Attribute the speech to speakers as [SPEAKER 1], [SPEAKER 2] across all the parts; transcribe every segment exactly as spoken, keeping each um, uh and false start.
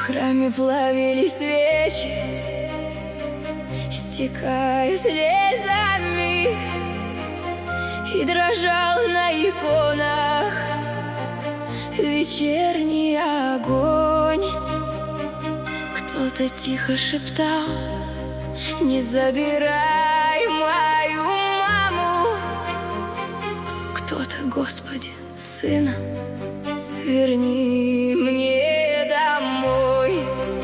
[SPEAKER 1] храме плавились свечи, стекая слезами, и дрожал на иконах вечерний огонь. Кто-то тихо шептал: не забирай мою маму. Кто-то: Господи, сына верни мне домой.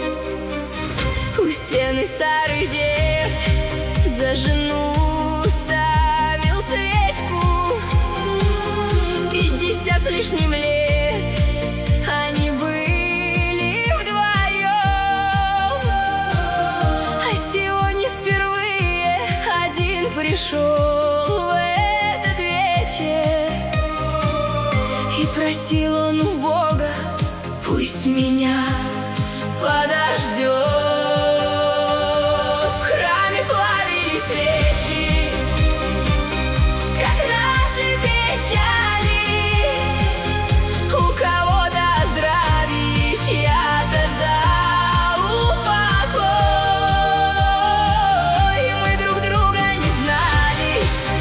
[SPEAKER 1] У стены старый дед за жену ставил свечку. Пятьдесят с лишним лет они были вдвоем, а сегодня впервые один пришел в этот вечер. И просил он у Бога: пусть меня подождет. В храме плавились свечи, как наши печали. У кого-то здравия, чья-то за упокой. Мы друг друга не знали,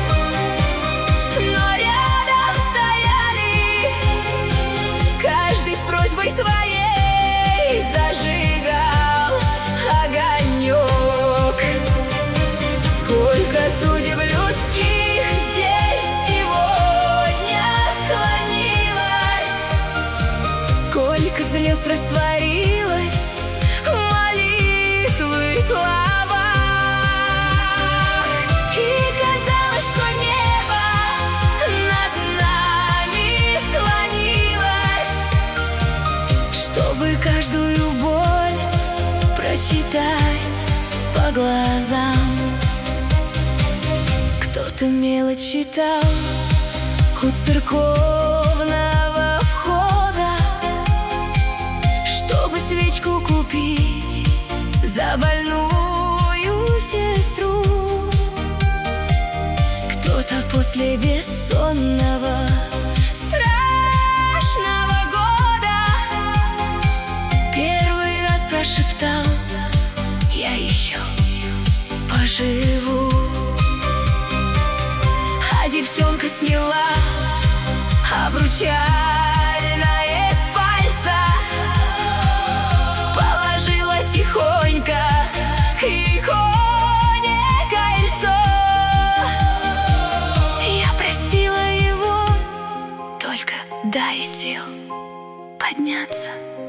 [SPEAKER 1] но рядом стояли. Каждый с просьбой своей зажигал огонек. Сколько судеб людских здесь сегодня склонилось, сколько слез растворилось в молитвы слова. И казалось, что небо над нами склонилось, чтобы каждую боль прочитать по глазам. Кто-то мелочь читал у церковного входа, чтобы свечку купить за больную сестру. Кто-то после бессонного страшного года первый раз прошептал: я еще поживу. А девчонка сняла обручальное с пальца, положила тихонько к иконе кольцо. Я простила его, только дай сил подняться.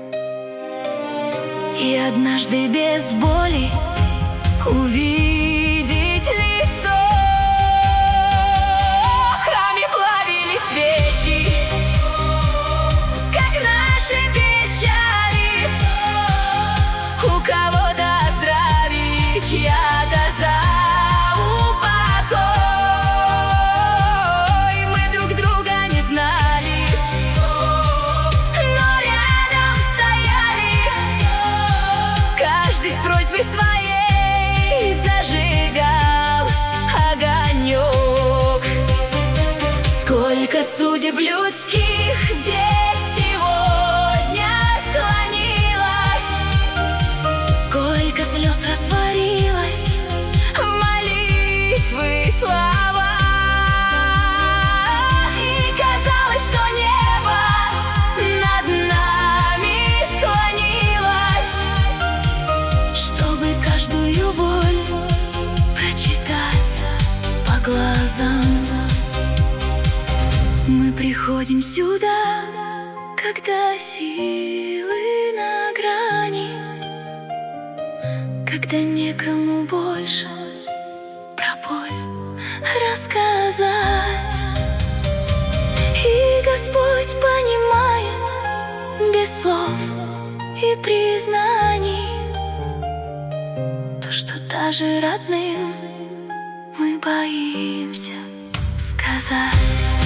[SPEAKER 1] И однажды без боли увидеть лицо. В храме плавились свечи, как наши печали. У кого-то здравия, чья-то за упокой. Мы друг друга не знали, но рядом стояли. Каждый с просьбой своей зажигал огонек. Сколько судеб людских здесь сегодня склонилось, сколько слез растворилось в молитвы слова. И казалось, что небо над нами склонилось, чтобы каждую боль прочитать по глазам. Мы приходим сюда, когда силы на грани, когда некому больше про боль рассказать. И Господь понимает без слов и признаний то, что даже родным мы боимся сказать.